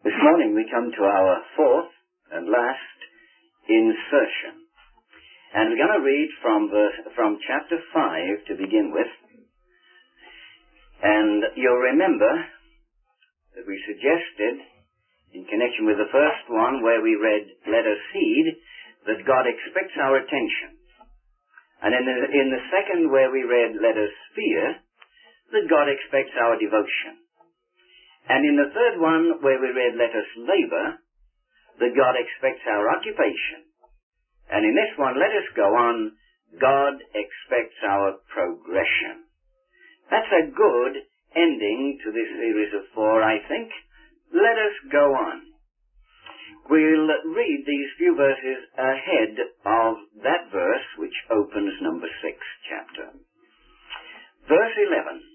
This morning we come to our fourth and last insertion. And we're going to read from chapter 5 to begin with. And you'll remember that we suggested, in connection with the first one where we read, "Let us heed," that God expects our attention. And in the second where we read, "Let us fear," that God expects our devotion. And in the third one where we read, "Let us labor," that God expects our occupation. And in this one, "Let us go on," God expects our progression. That's a good ending to this series of 4, I think. Let us go on. We'll read these few verses ahead of that verse which opens number 6 chapter. Verse 11.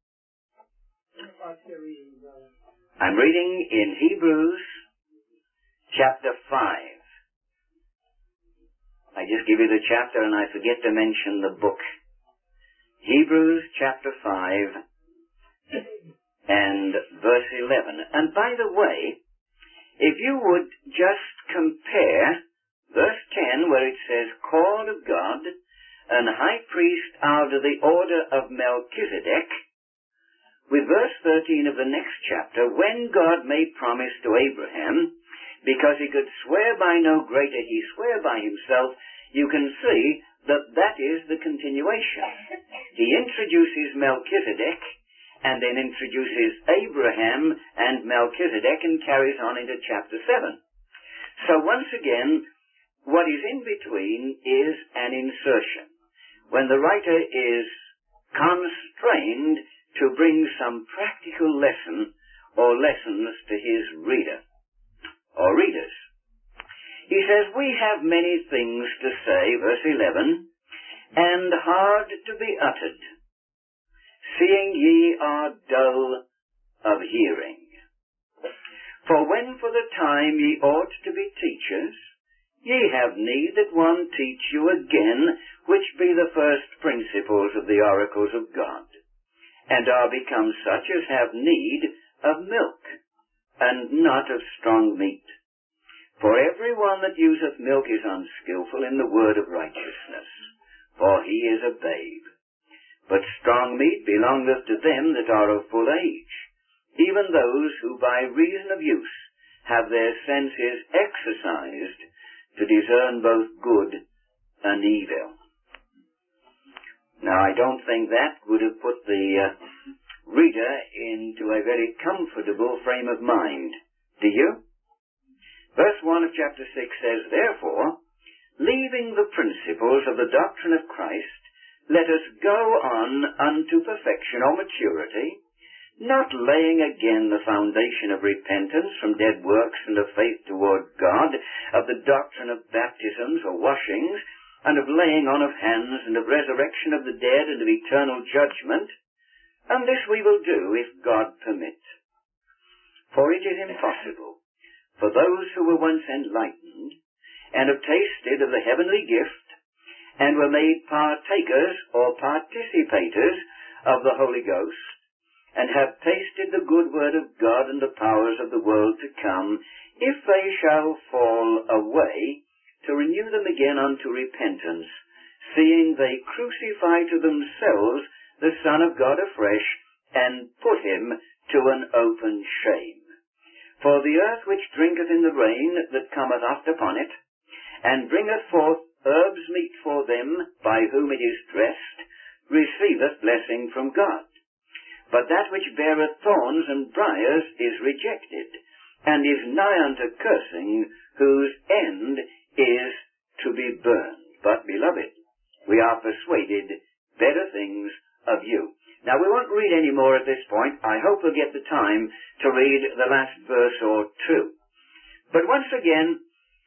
I'm reading in Hebrews chapter 5. I just give you the chapter and I forget to mention the book. Hebrews chapter 5 and verse 11. And by the way, if you would just compare verse 10 where it says, "Called of God, and high priest after the order of Melchizedek," with verse 13 of the next chapter, when God made promise to Abraham, because he could swear by no greater, he swore by himself, you can see that that is the continuation. He introduces Melchizedek, and then introduces Abraham and Melchizedek, and carries on into chapter 7. So once again, what is in between is an insertion. When the writer is constrained to bring some practical lesson or lessons to his reader or readers. He says, "We have many things to say," verse 11, "and hard to be uttered, seeing ye are dull of hearing. For when for the time ye ought to be teachers, ye have need that one teach you again, which be the first principles of the oracles of God, and are become such as have need of milk, and not of strong meat. For every one that useth milk is unskillful in the word of righteousness, for he is a babe. But strong meat belongeth to them that are of full age, even those who by reason of use have their senses exercised to discern both good and evil." Now, I don't think that would have put the reader into a very comfortable frame of mind. Do you? Verse 1 of chapter 6 says, "Therefore, leaving the principles of the doctrine of Christ, let us go on unto perfection or maturity, not laying again the foundation of repentance from dead works and of faith toward God, of the doctrine of baptisms or washings, and of laying on of hands, and of resurrection of the dead, and of eternal judgment. And this we will do, if God permit. For it is impossible for those who were once enlightened, and have tasted of the heavenly gift, and were made partakers or participators of the Holy Ghost, and have tasted the good word of God and the powers of the world to come, if they shall fall away, to renew them again unto repentance, seeing they crucify to themselves the Son of God afresh, and put him to an open shame. For the earth which drinketh in the rain that cometh oft upon it, and bringeth forth herbs meet for them by whom it is dressed, receiveth blessing from God. But that which beareth thorns and briars is rejected, and is nigh unto cursing, whose end is to be burned. But, beloved, we are persuaded better things of you." Now, we won't read any more at this point. I hope we'll get the time to read the last verse or 2. But once again,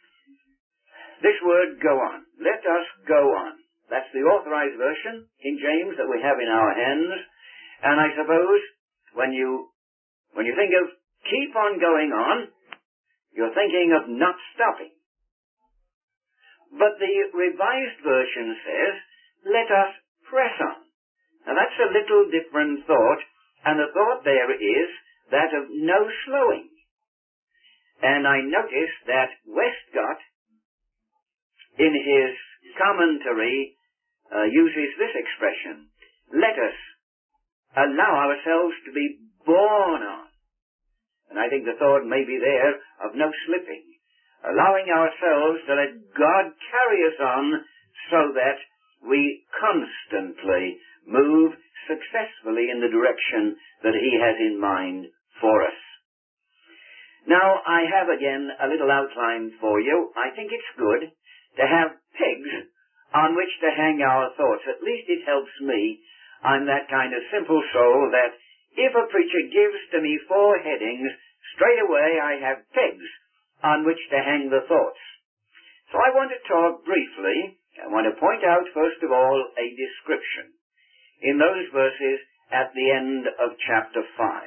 this word "go on." Let us go on. That's the authorized version, King James, that we have in our hands. And I suppose when you think of keep on going on, you're thinking of not stopping. But the Revised Version says, "Let us press on." Now that's a little different thought, and the thought there is that of no slowing. And I noticed that Westcott, in his commentary, uses this expression: let us allow ourselves to be borne on. And I think the thought may be there of no slipping, allowing ourselves to let God carry us on so that we constantly move successfully in the direction that He has in mind for us. Now, I have again a little outline for you. I think it's good to have pegs on which to hang our thoughts. At least it helps me. I'm that kind of simple soul that if a preacher gives to me 4 headings, straight away I have pegs on which to hang the thoughts. So I want to talk briefly. I want to point out, first of all, a description in those verses at the end of chapter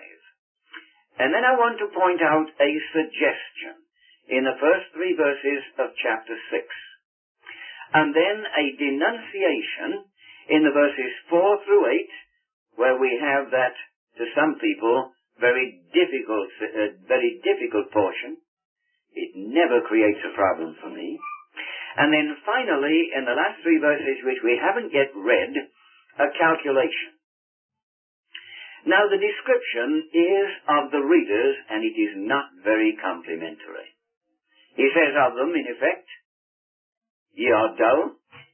5. And then I want to point out a suggestion in the first 3 verses of chapter 6. And then a denunciation in the verses 4 through 8, where we have that, to some people, very difficult portion. It never creates a problem for me. And then finally, in the last 3 verses, which we haven't yet read, a calculation. Now, the description is of the readers, and it is not very complimentary. He says of them, in effect, ye are dull.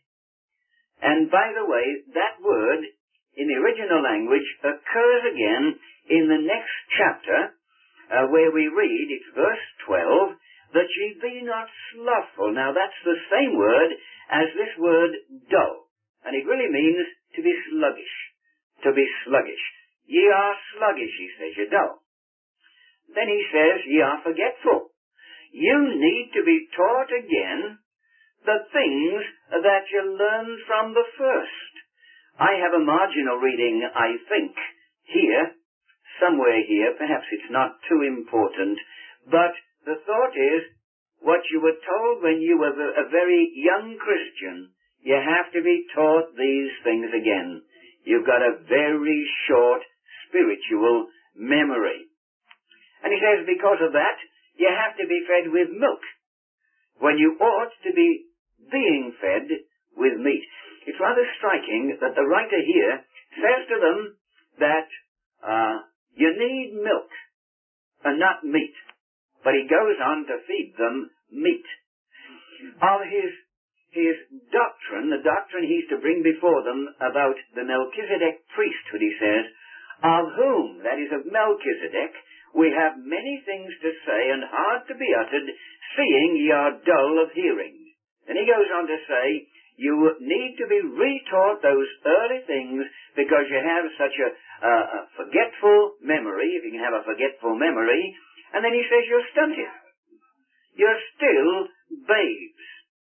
And by the way, that word in the original language occurs again in the next chapter, where we read, it's verse 12, that ye be not slothful. Now that's the same word as this word dull. And it really means to be sluggish. To be sluggish. Ye are sluggish, he says, you're dull. Then he says, ye are forgetful. You need to be taught again the things that you learned from the first. I have a marginal reading, I think, here, somewhere here, perhaps it's not too important, but the thought is, what you were told when you were a very young Christian, you have to be taught these things again. You've got a very short spiritual memory. And he says because of that, you have to be fed with milk, when you ought to be being fed with meat. It's rather striking that the writer here says to them that you need milk and not meat. But he goes on to feed them meat. Of his doctrine, the doctrine he's to bring before them about the Melchizedek priesthood, he says, of whom, that is of Melchizedek, we have many things to say and hard to be uttered, seeing ye are dull of hearing. And he goes on to say, you need to be retaught those early things because you have such a forgetful memory, if you can have a forgetful memory. And then he says you're stunted. You're still babes.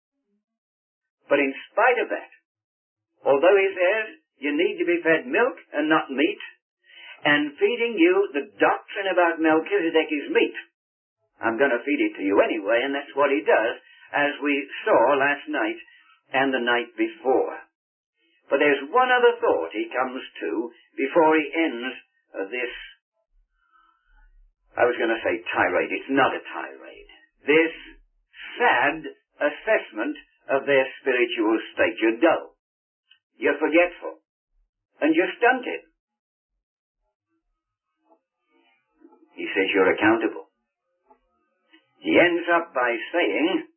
But in spite of that, although he says you need to be fed milk and not meat, and feeding you the doctrine about Melchizedek is meat, I'm going to feed it to you anyway, and that's what he does, as we saw last night and the night before. But there's one other thought he comes to before he ends this, I was going to say tirade. It's not a tirade. This sad assessment of their spiritual state. You're dull. You're forgetful. And you're stunted. He says you're accountable. He ends up by saying,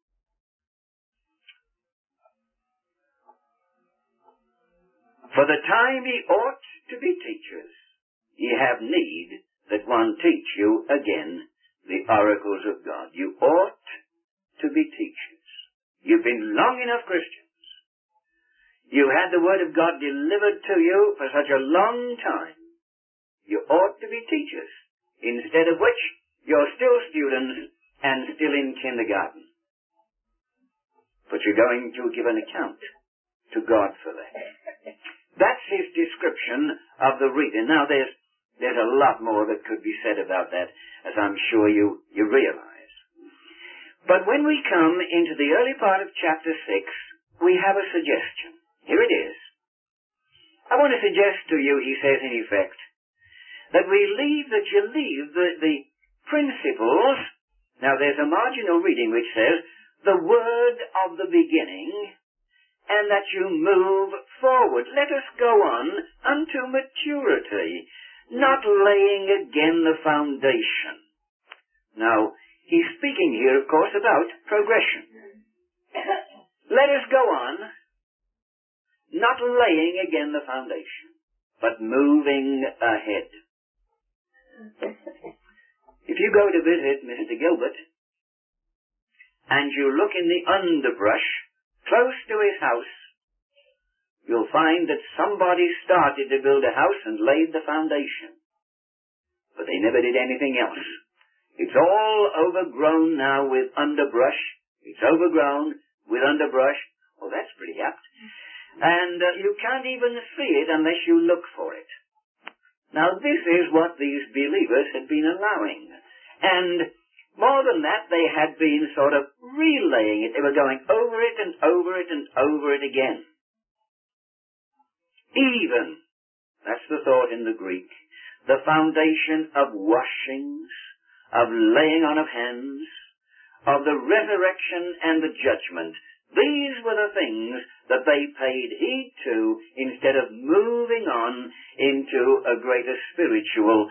for the time ye ought to be teachers, ye have need that one teach you again the oracles of God. You ought to be teachers. You've been long enough Christians. You had the Word of God delivered to you for such a long time. You ought to be teachers, instead of which you're still students and still in kindergarten. But you're going to give an account to God for that. That's his description of the reader. Now there's a lot more that could be said about that, as I'm sure you realize. But when we come into the early part of chapter 6, we have a suggestion. Here it is. I want to suggest to you, he says in effect, that you leave the principles Now there's a marginal reading which says, the word of the beginning, and that you move forward. Let us go on unto maturity, not laying again the foundation. Now, he's speaking here, of course, about progression. Let us go on, not laying again the foundation, but moving ahead. If you go to visit Mr. Gilbert, and you look in the underbrush close to his house, you'll find that somebody started to build a house and laid the foundation. But they never did anything else. It's all overgrown now with underbrush. It's overgrown with underbrush. Oh, that's pretty apt. And you can't even see it unless you look for it. Now, this is what these believers had been allowing. And more than that, they had been sort of relaying it. They were going over it and over it and over it again. Even, that's the thought in the Greek, the foundation of washings, of laying on of hands, of the resurrection and the judgment. These were the things that they paid heed to instead of moving on into a greater spiritual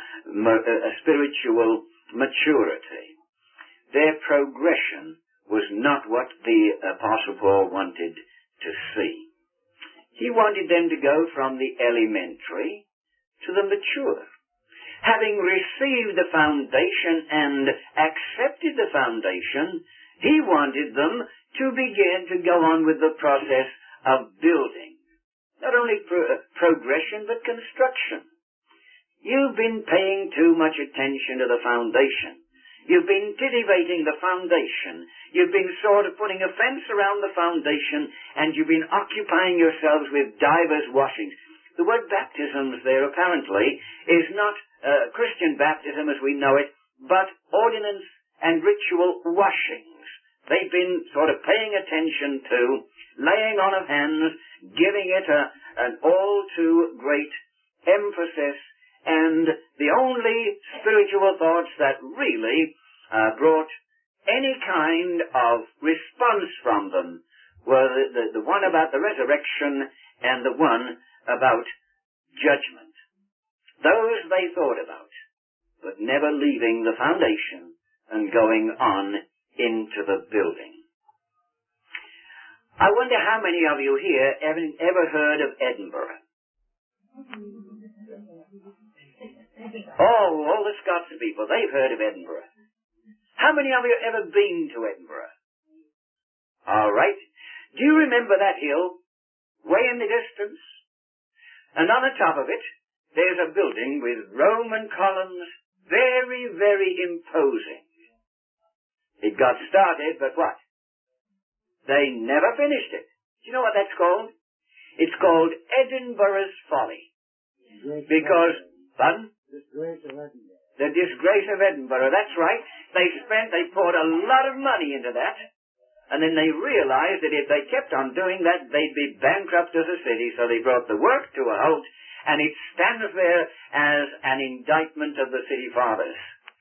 maturity. Their progression was not what the Apostle Paul wanted to see. He wanted them to go from the elementary to the mature. Having received the foundation and accepted the foundation, he wanted them to begin to go on with the process of building. Not only progression, but construction. You've been paying too much attention to the foundation. You've been titivating the foundation. You've been sort of putting a fence around the foundation, and you've been occupying yourselves with divers washings. The word baptisms there apparently is not Christian baptism as we know it, but ordinance and ritual washings. They've been sort of paying attention to laying on of hands, giving it an all too great emphasis, and the only spiritual thoughts that really brought any kind of response from them were the one about the resurrection and the one about judgment. Those they thought about, but never leaving the foundation and going on into the building. I wonder how many of you here ever heard of Edinburgh? Oh, all the Scots people, they've heard of Edinburgh. How many of you ever been to Edinburgh? All right. Do you remember that hill way in the distance? And on the top of it, there's a building with Roman columns, very, very imposing. It got started, but what? They never finished it. Do you know what that's called? It's called Edinburgh's Folly. Because, pardon? The disgrace of Edinburgh, that's right. They poured a lot of money into that, and then they realized that if they kept on doing that, they'd be bankrupt as a city, so they brought the work to a halt, and it stands there as an indictment of the city fathers.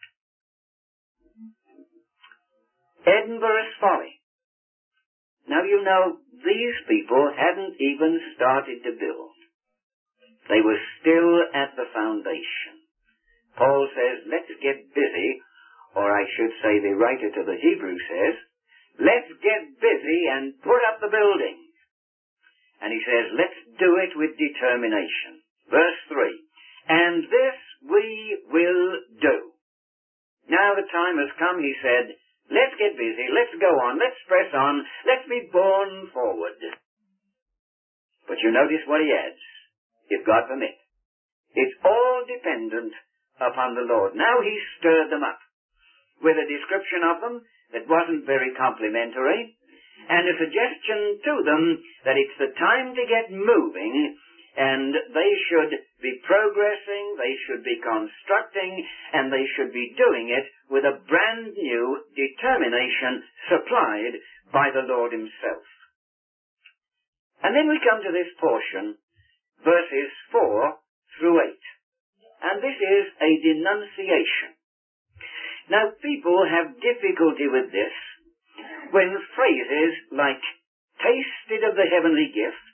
Edinburgh's Folly. Now you know, these people hadn't even started to build. They were still at the foundation. Paul says, let's get busy, or I should say the writer to the Hebrews says, let's get busy and put up the building. And he says, let's do it with determination. Verse 3, and this we will do. Now the time has come, he said, let's get busy, let's go on, let's press on, let's be borne forward. But you notice what he adds, if God permit. It's all dependent upon the Lord. Now he stirred them up with a description of them that wasn't very complimentary, and a suggestion to them that it's the time to get moving, and they should be progressing, they should be constructing, and they should be doing it with a brand new determination supplied by the Lord himself. And then we come to this portion, verses 4 through 8. And this is a denunciation. Now, people have difficulty with this when phrases like tasted of the heavenly gift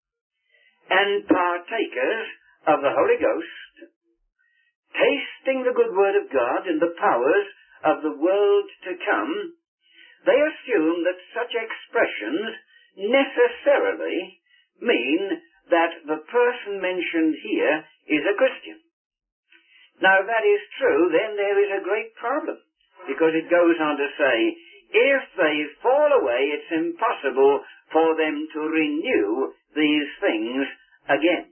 and partakers of the Holy Ghost, tasting the good word of God and the powers of the world to come, they assume that such expressions necessarily mean that the person mentioned here is a Christian. Now, if that is true, then there is a great problem, because it goes on to say, if they fall away, it's impossible for them to renew these things again.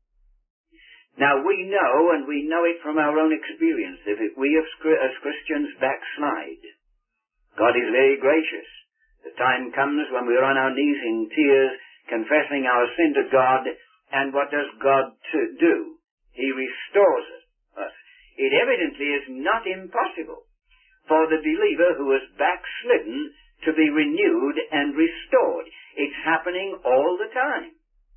Now, we know, and we know it from our own experience, that if we as Christians backslide, God is very gracious. The time comes when we are on our knees in tears, confessing our sin to God, and what does God do? He restores us. It evidently is not impossible for the believer who has backslidden to be renewed and restored. It's happening all the time.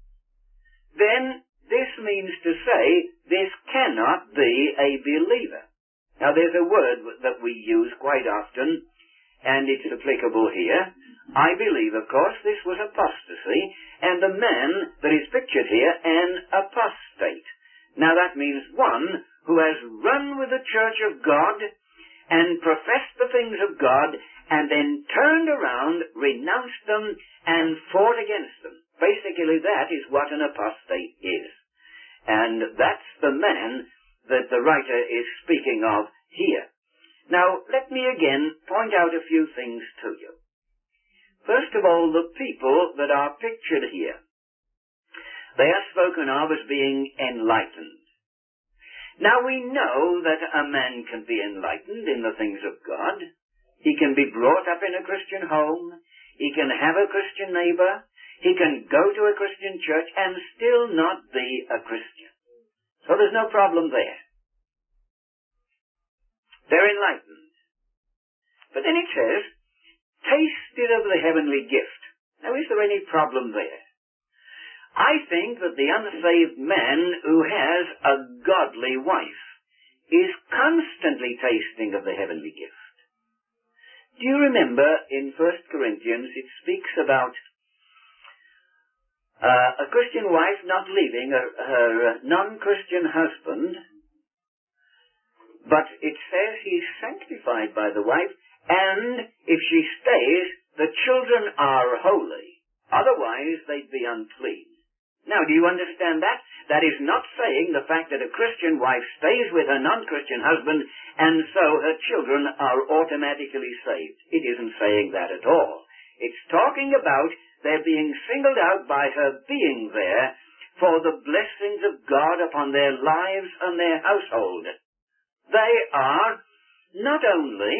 Then this means to say this cannot be a believer. Now there's a word that we use quite often, and it's applicable here. I believe, of course, this was apostasy, and the man that is pictured here, an apostate. Now that means one who has run with the church of God and professed the things of God and then turned around, renounced them, and fought against them. Basically, that is what an apostate is. And that's the man that the writer is speaking of here. Now, let me again point out a few things to you. First of all, the people that are pictured here, they are spoken of as being enlightened. Now we know that a man can be enlightened in the things of God. He can be brought up in a Christian home. He can have a Christian neighbor. He can go to a Christian church and still not be a Christian. So there's no problem there. They're enlightened. But then it says, tasted of the heavenly gift. Now is there any problem there? I think that the unsaved man who has a godly wife is constantly tasting of the heavenly gift. Do you remember in 1 Corinthians it speaks about a Christian wife not leaving her non-Christian husband, but it says he's sanctified by the wife, and if she stays, the children are holy. Otherwise, they'd be unclean. Now, do you understand that? That is not saying the fact that a Christian wife stays with her non-Christian husband and so her children are automatically saved. It isn't saying that at all. It's talking about their being singled out by her being there for the blessings of God upon their lives and their household. They are not only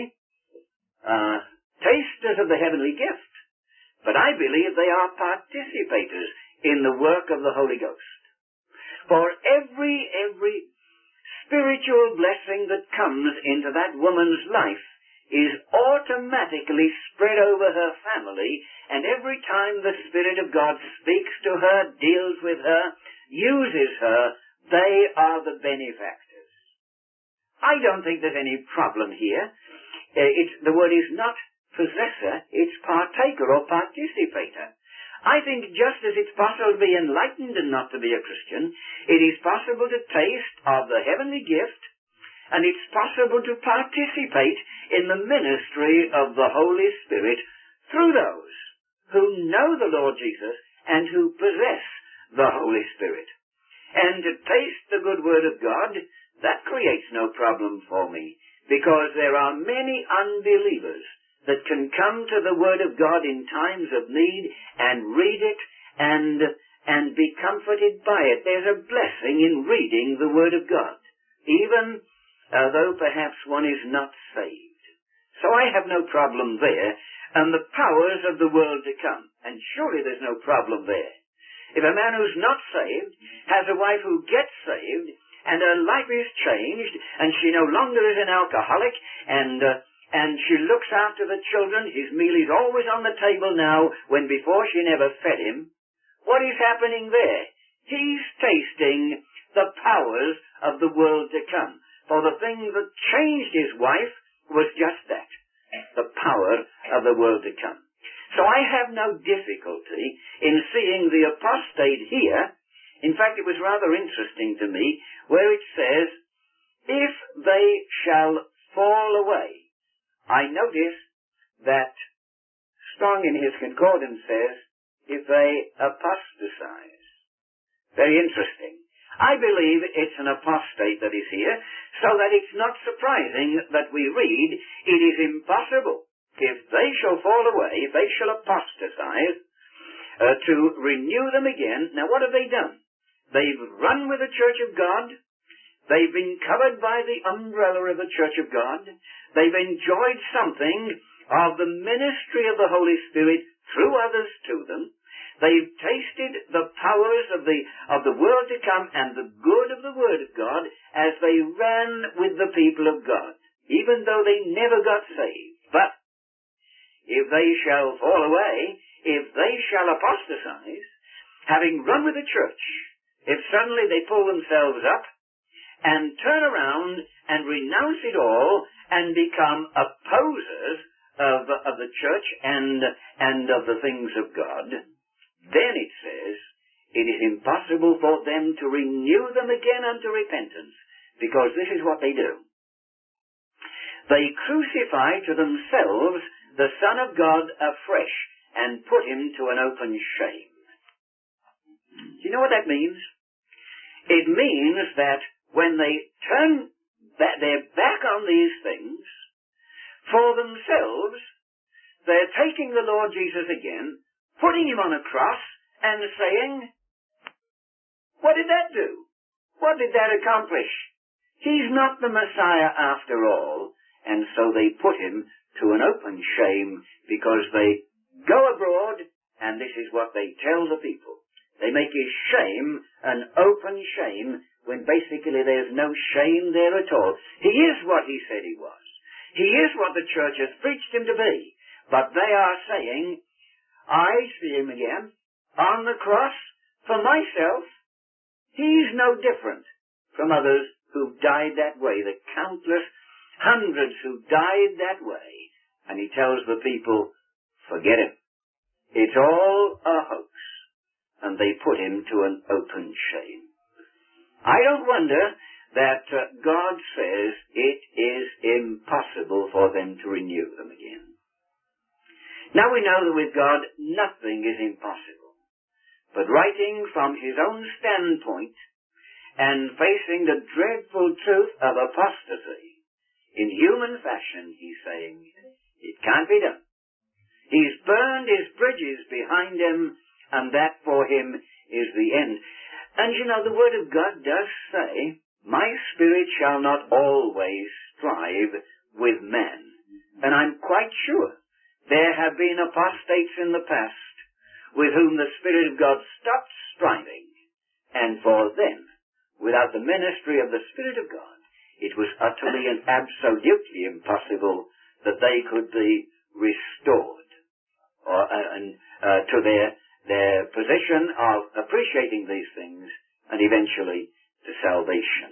tasters of the heavenly gift, but I believe they are participators in the work of the Holy Ghost. For every spiritual blessing that comes into that woman's life is automatically spread over her family, and every time the Spirit of God speaks to her, deals with her, uses her, they are the benefactors. I don't think there's any problem here. The word is not possessor, it's partaker or participator. I think just as it's possible to be enlightened and not to be a Christian, it is possible to taste of the heavenly gift, and it's possible to participate in the ministry of the Holy Spirit through those who know the Lord Jesus and who possess the Holy Spirit. And to taste the good word of God, that creates no problem for me, because there are many unbelievers that can come to the Word of God in times of need and read it and be comforted by it. There's a blessing in reading the Word of God, even though perhaps one is not saved. So I have no problem there, and the powers of the world to come, and surely there's no problem there. If a man who's not saved has a wife who gets saved, and her life is changed, and she no longer is an alcoholic, and she looks after the children, his meal is always on the table now, when before she never fed him, what is happening there? He's tasting the powers of the world to come. For the thing that changed his wife was just that, the power of the world to come. So I have no difficulty in seeing the apostate here. In fact, it was rather interesting to me where it says, if they shall fall away. I notice that Strong in his concordance says, if they apostatize. Very interesting. I believe it's an apostate that is here, so that it's not surprising that we read, it is impossible, if they shall fall away, if they shall apostatize, to renew them again. Now what have they done? They've run with the Church of God. They've been covered by the umbrella of the Church of God. They've enjoyed something of the ministry of the Holy Spirit through others to them. They've tasted the powers of the world to come and the good of the Word of God as they ran with the people of God, even though they never got saved. But if they shall fall away, if they shall apostatize, having run with the church, if suddenly they pull themselves up and turn around and renounce it all and become opposers of the church and of the things of God, then it says, it is impossible for them to renew them again unto repentance, because this is what they do. They crucify to themselves the Son of God afresh and put him to an open shame. Do you know what that means? It means that when they turn their back on these things, for themselves, they're taking the Lord Jesus again, putting him on a cross, and saying, what did that do? What did that accomplish? He's not the Messiah after all. And so they put him to an open shame, because they go abroad, and this is what they tell the people. They make his shame an open shame, when basically there's no shame there at all. He is what he said he was. He is what the church has preached him to be. But they are saying, I see him again on the cross for myself. He's no different from others who died that way, the countless hundreds who died that way. And he tells the people, forget him. It's all a hoax. And they put him to an open shame. I don't wonder that God says it is impossible for them to renew them again. Now we know that with God nothing is impossible. But writing from his own standpoint and facing the dreadful truth of apostasy, in human fashion he's saying, it can't be done. He's burned his bridges behind him, and that for him is the end. And you know, the Word of God does say, my spirit shall not always strive with man. And I'm quite sure there have been apostates in the past with whom the Spirit of God stopped striving. And for them, without the ministry of the Spirit of God, it was utterly and absolutely impossible that they could be restored to their position of appreciating these things and eventually to salvation.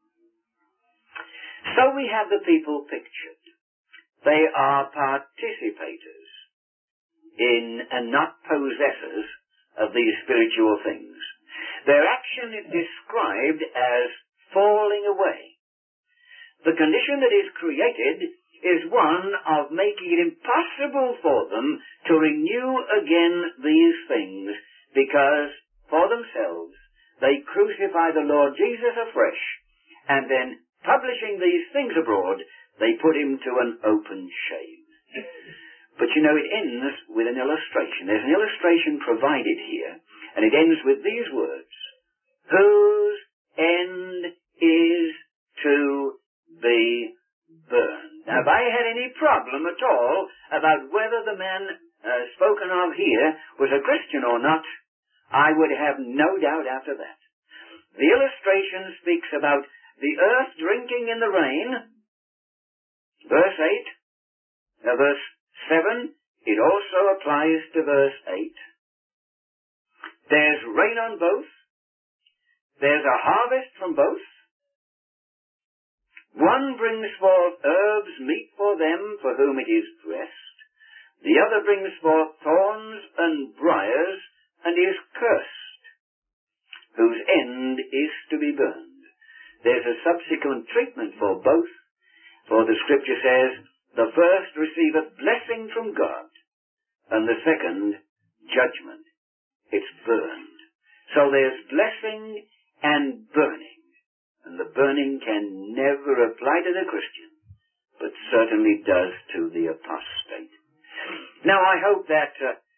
So we have the people pictured. They are participators in and not possessors of these spiritual things. Their action is described as falling away. The condition that is created is one of making it impossible for them to renew again these things, because for themselves they crucify the Lord Jesus afresh, and then publishing these things abroad, they put him to an open shame. But you know, it ends with an illustration. There's an illustration provided here, and it ends with these words, whose end is to be burned. Now, if I had any problem at all about whether the man spoken of here was a Christian or not, I would have no doubt after that. The illustration speaks about the earth drinking in the rain. Verse 8. Verse 7, it also applies to verse 8. There's rain on both. There's a harvest from both. One brings forth herbs meet for them for whom it is dressed. The other brings forth thorns and briars and is cursed, whose end is to be burned. There's a subsequent treatment for both, for the scripture says, the first receiveth blessing from God, and the second, judgment. It's burned. So there's blessing and burning. And the burning can never apply to the Christian, but certainly does to the apostate. Now I hope that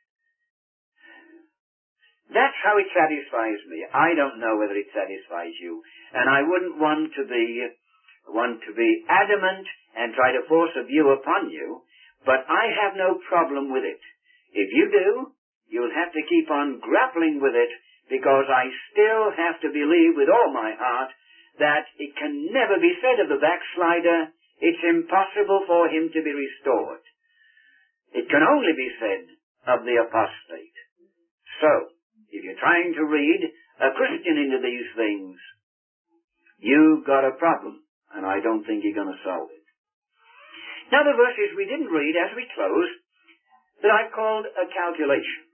that's how it satisfies me. I don't know whether it satisfies you, and I wouldn't want to be adamant and try to force a view upon you, but I have no problem with it. If you do, you'll have to keep on grappling with it, because I still have to believe with all my heart that it can never be said of the backslider, it's impossible for him to be restored. It can only be said of the apostate. So, if you're trying to read a Christian into these things, you've got a problem, and I don't think you're going to solve it. Now the verses we didn't read as we close, that I've called a calculation.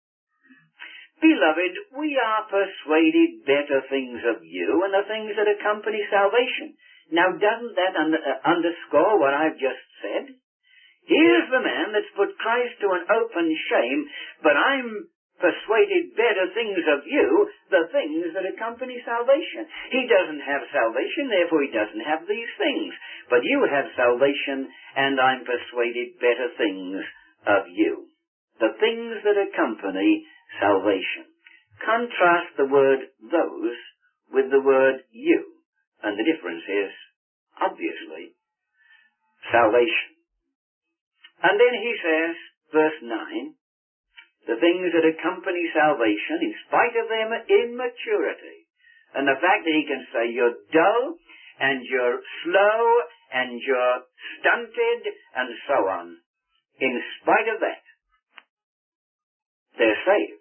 Beloved, we are persuaded better things of you and the things that accompany salvation. Now, doesn't that underscore what I've just said? Here's the man that's put Christ to an open shame, but I'm persuaded better things of you, the things that accompany salvation. He doesn't have salvation, therefore he doesn't have these things. But you have salvation, and I'm persuaded better things of you. The things that accompany salvation. Contrast the word those with the word you, and the difference is, obviously, salvation. And then he says, verse 9, the things that accompany salvation in spite of their immaturity. And the fact that he can say you're dull, and you're slow, and you're stunted, and so on. In spite of that, they're saved.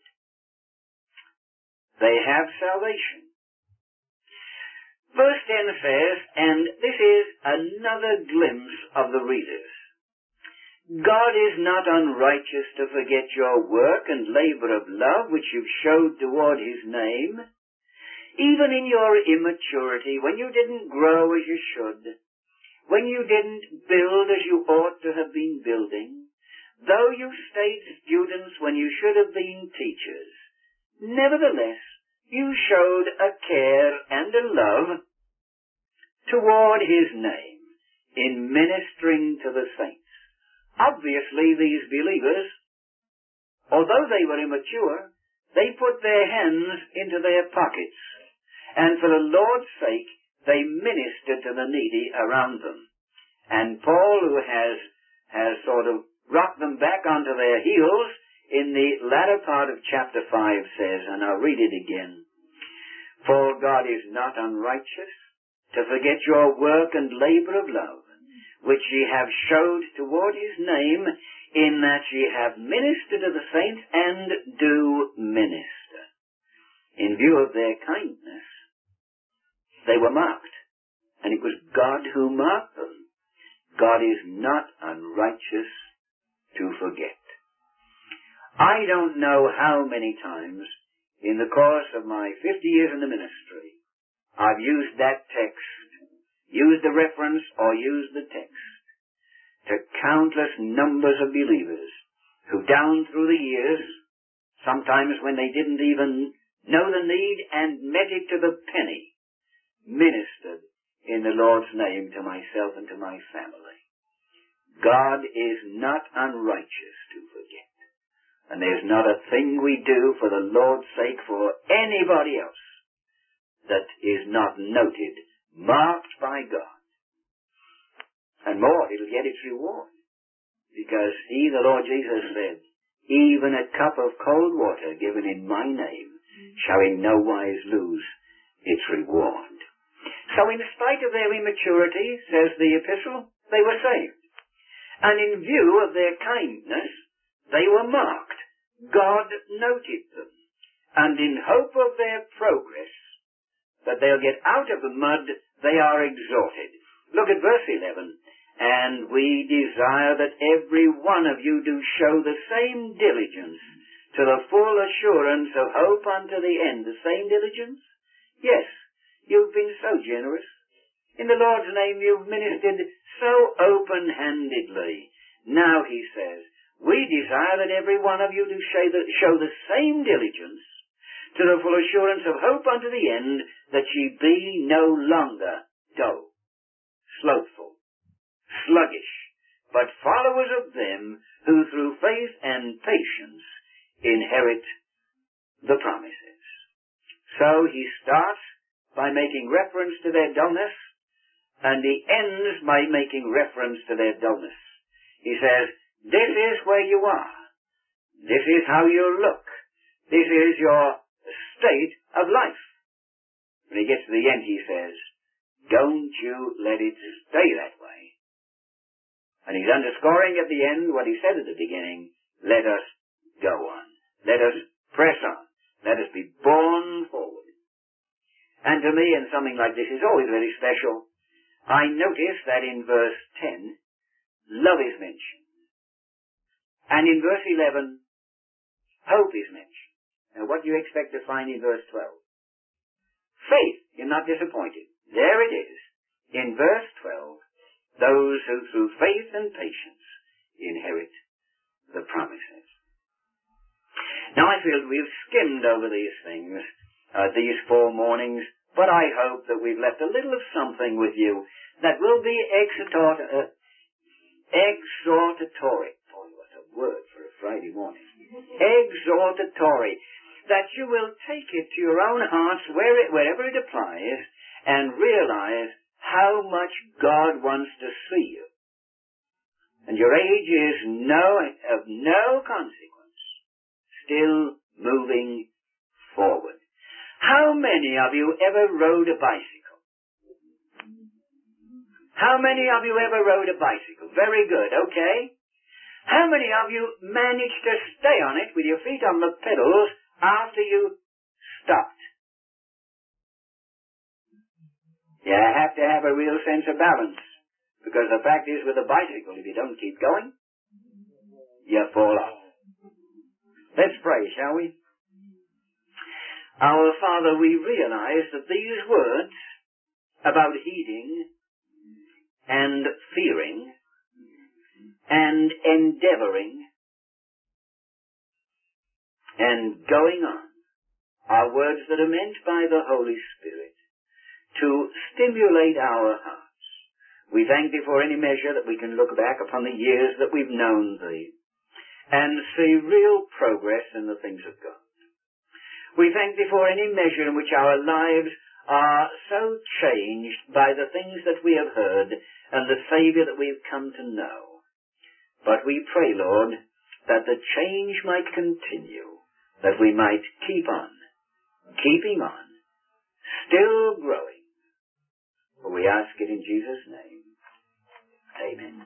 They have salvation. Verse 10 says, and this is another glimpse of the readers. God is not unrighteous to forget your work and labor of love which you've showed toward his name. Even in your immaturity, when you didn't grow as you should, when you didn't build as you ought to have been building, though you stayed students when you should have been teachers, nevertheless, you showed a care and a love toward his name in ministering to the saints. Obviously, these believers, although they were immature, they put their hands into their pockets, and for the Lord's sake, they ministered to the needy around them. And Paul, who has sort of rocked them back onto their heels, in the latter part of chapter 5 says, and I'll read it again, for God is not unrighteous to forget your work and labor of love, which ye have showed toward his name, in that ye have ministered to the saints and do minister. In view of their kindness, they were marked, and it was God who marked them. God is not unrighteous to forget. I don't know how many times in the course of my 50 years in the ministry I've used that text, used the reference or used the text to countless numbers of believers who down through the years, sometimes when they didn't even know the need and met it to the penny, ministered in the Lord's name to myself and to my family. God is not unrighteous to forget. And there's not a thing we do for the Lord's sake for anybody else that is not noted, marked by God. And more, it'll get its reward. Because he, the Lord Jesus, said, even a cup of cold water given in my name shall in no wise lose its reward. So in spite of their immaturity, says the epistle, they were saved. And in view of their kindness, they were marked. God noted them. And in hope of their progress, that they'll get out of the mud, they are exhorted. Look at verse 11. And we desire that every one of you do show the same diligence to the full assurance of hope unto the end. The same diligence? Yes, you've been so generous. In the Lord's name you've ministered so open-handedly. Now he says, we desire that every one of you do show the same diligence to the full assurance of hope unto the end, that ye be no longer dull, slothful, sluggish, but followers of them who through faith and patience inherit the promises. So he starts by making reference to their dullness, and he ends by making reference to their dullness. He says, this is where you are. This is how you look. This is your state of life. When he gets to the end, he says, don't you let it stay that way. And he's underscoring at the end what he said at the beginning, let us go on. Let us press on. Let us be borne forward. And to me, and something like this is always very special, I notice that in verse 10, love is mentioned. And in verse 11, hope is mentioned. Now what do you expect to find in verse 12? Faith. You're not disappointed. There it is. In verse 12, those who through faith and patience inherit the promises. Now I feel we've skimmed over these things, these 4 mornings, but I hope that we've left a little of something with you that will be exhortatory. Boy, what a word for a Friday morning. Exhortatory. That you will take it to your own hearts wherever it applies and realize how much God wants to see you. And your age is of no consequence. Still moving forward. How many of you ever rode a bicycle? How many of you ever rode a bicycle? Very good, okay. How many of you managed to stay on it with your feet on the pedals after you stopped? You have to have a real sense of balance. Because the fact is, with a bicycle, if you don't keep going, you fall off. Let's pray, shall we? Our Father, we realize that these words about heeding and fearing and endeavoring and going on are words that are meant by the Holy Spirit to stimulate our hearts. We thank Thee for any measure that we can look back upon the years that we've known Thee and see real progress in the things of God. We thank Thee for any measure in which our lives are so changed by the things that we have heard and the Saviour that we've come to know. But we pray, Lord, that the change might continue, that we might keep on, keeping on, still growing. For we ask it in Jesus' name. Amen.